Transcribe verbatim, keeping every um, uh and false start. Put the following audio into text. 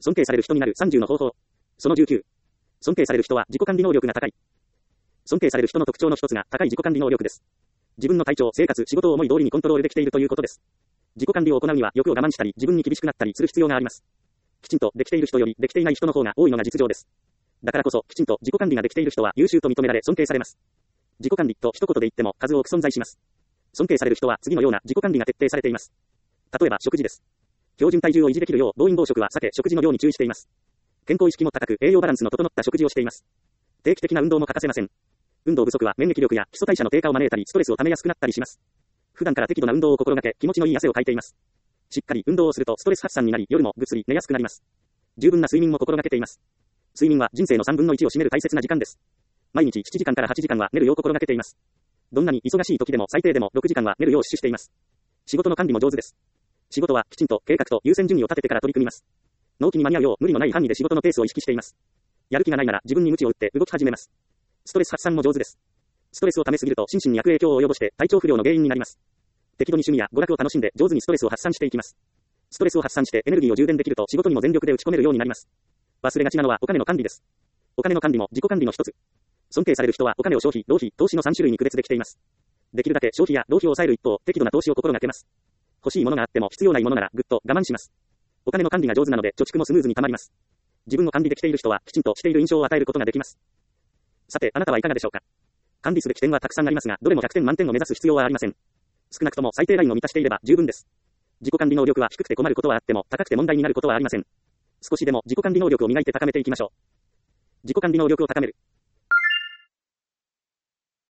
尊敬される人になるさんじゅうの方法。そのじゅうきゅう。尊敬される人は自己管理能力が高い。尊敬される人の特徴の一つが高い自己管理能力です。自分の体調、生活、仕事を思い通りにコントロールできているということです。自己管理を行うには欲を我慢したり、自分に厳しくなったりする必要があります。きちんとできている人よりできていない人の方が多いのが実情です。だからこそ、きちんと自己管理ができている人は優秀と認められ尊敬されます。自己管理と一言で言っても数多く存在します。尊敬される人は次のような自己管理が徹底されています。例えば食事です。標準体重を維持できるよう暴飲暴食は避け食事の量に注意しています。健康意識も高く栄養バランスの整った食事をしています。定期的な運動も欠かせません。運動不足は免疫力や基礎代謝の低下を招いたりストレスを溜めやすくなったりします。普段から適度な運動を心がけ気持ちのいい汗をかいています。しっかり運動をするとストレス発散になり夜もぐっすり寝やすくなります。十分な睡眠も心がけています。睡眠は人生のさんぶんのいちを占める大切な時間です。毎日しちじかんからはちじかんは寝るよう心がけています。どんなに忙しい時でも最低でもろくじかんは寝るよう死守しています。仕事の管理も上手です。仕事はきちんと計画と優先順位を立ててから取り組みます。納期に間に合うよう無理のない範囲で仕事のペースを意識しています。やる気がないなら自分に鞭を打って動き始めます。ストレス発散も上手です。ストレスを溜めすぎると心身に悪影響を及ぼして体調不良の原因になります。適度に趣味や娯楽を楽しんで上手にストレスを発散していきます。ストレスを発散してエネルギーを充電できると仕事にも全力で打ち込めるようになります。忘れがちなのはお金の管理です。お金の管理も自己管理の一つ。尊敬される人はお金を消費、浪費、投資のさん種類に区別できています。できるだけ消費や浪費を抑える一方、適度な投資を心がけます。欲しいものがあっても必要ないものならぐっと我慢します。お金の管理が上手なので貯蓄もスムーズに溜まります。自分を管理できている人はきちんとしている印象を与えることができます。さて、あなたはいかがでしょうか。管理すべき点はたくさんありますが、どれもひゃくてん満点を目指す必要はありません。少なくとも最低ラインを満たしていれば十分です。自己管理能力は低くて困ることはあっても、高くて問題になることはありません。少しでも自己管理能力を磨いて高めていきましょう。自己管理能力を高める。